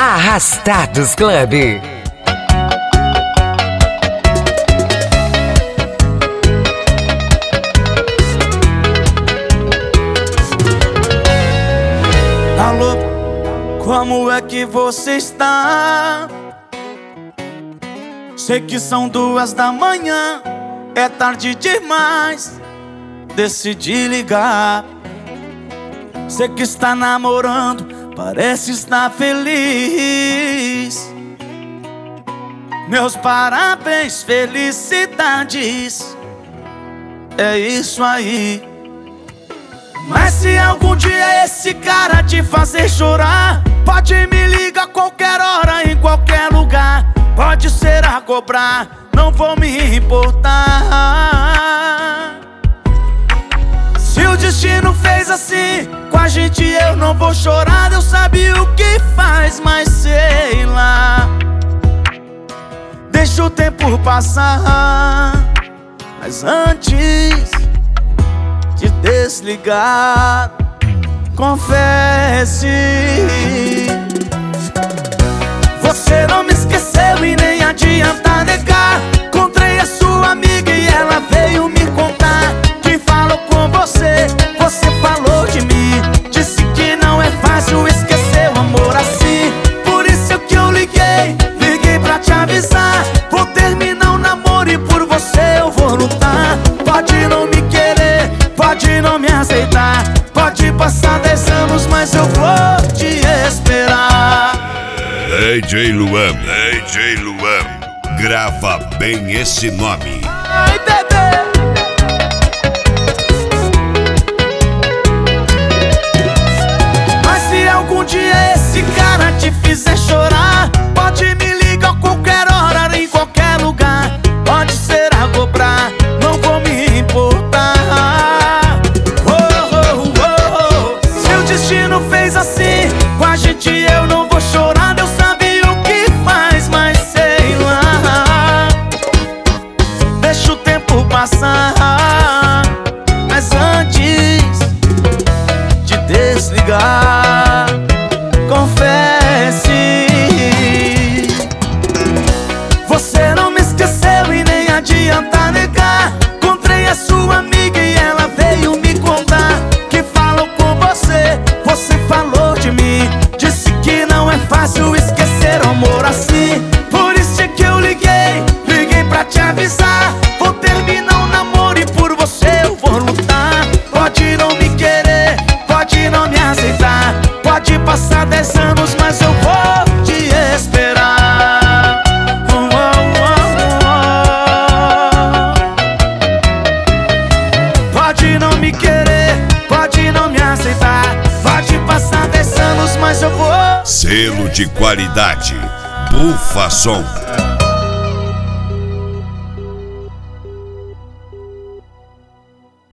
Arrastados Club. Alô, como é que você está? Sei que são 2 da manhã, é tarde demais. Decidi ligar. Sei que está namorando, parece estar feliz. Meus parabéns, felicidades. É isso aí. Mas se algum dia esse cara te fazer chorar, pode me ligar a qualquer hora, em qualquer lugar. Pode ser a cobrar, não vou me importar. Se o destino fez assim com a gente, eu não vou chorar. Deus sabe o que faz, mas sei lá. Deixa o tempo passar, mas antes de desligar, confesse. Você não me esqueceu e nem adianta negar. Encontrei a sua amiga e ela veio me contar que falou com você, você falou de mim. Disse que não é fácil esquecer o amor assim. Por isso que eu liguei pra te avisar. Vou terminar o namoro e por você eu vou lutar. Pode não me querer, pode não me aceitar, pode passar 10 anos, mas eu vou te esperar. DJ Luan, grava bem esse nome. Ai, bebê. Mas se algum dia esse cara te fizer chorar, pode me ligar a qualquer hora, em qualquer lugar. Pode ser a cobrar, não vou me importar. Se o destino fez assim com a gente, eu não vou chorar. Deus sabe o que faz, mas sei lá. Deixa o tempo passar, mas antes de desligar, confesse. Você não me esqueceu e nem adianta negar. Encontrei a sua amiga e ela veio me contar que falou com você, você falou de mim. Disse que não é fácil esquecer o amor assim. Por isso é que eu liguei pra te avisar. Vou terminar o namoro e por você eu vou lutar. Pode não me querer, pode não me aceitar, pode passar 10 anos, mas eu vou te esperar. Pode não me querer, pode não me aceitar, pode passar 10 anos, mas eu vou. Selo de qualidade, Bufa Som.